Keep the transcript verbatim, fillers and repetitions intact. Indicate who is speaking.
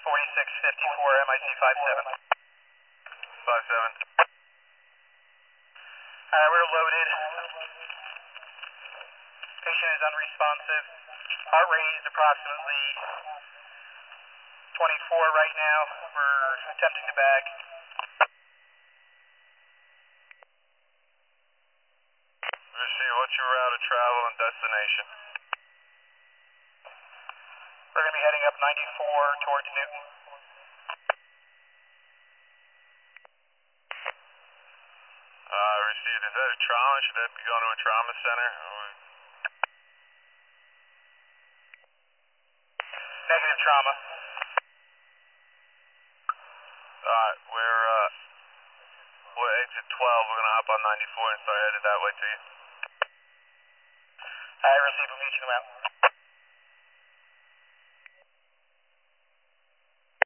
Speaker 1: forty-six fifty-four, M I C five seven.
Speaker 2: five seven.
Speaker 1: Alright, we're loaded. Patient is unresponsive. Heart rate is approximately twenty-four right now. We're attempting to bag.
Speaker 2: Receive, what's your route of travel and destination?
Speaker 1: We're going to be heading up ninety-four towards Newton.
Speaker 2: Uh, received, is that a trauma? Should that be going to a trauma center?
Speaker 1: Negative trauma.
Speaker 2: Alright, we're, uh, we're exit twelve. We're going to hop on ninety-four and start headed that way to you.
Speaker 1: I received, we'll meet you in the mountain.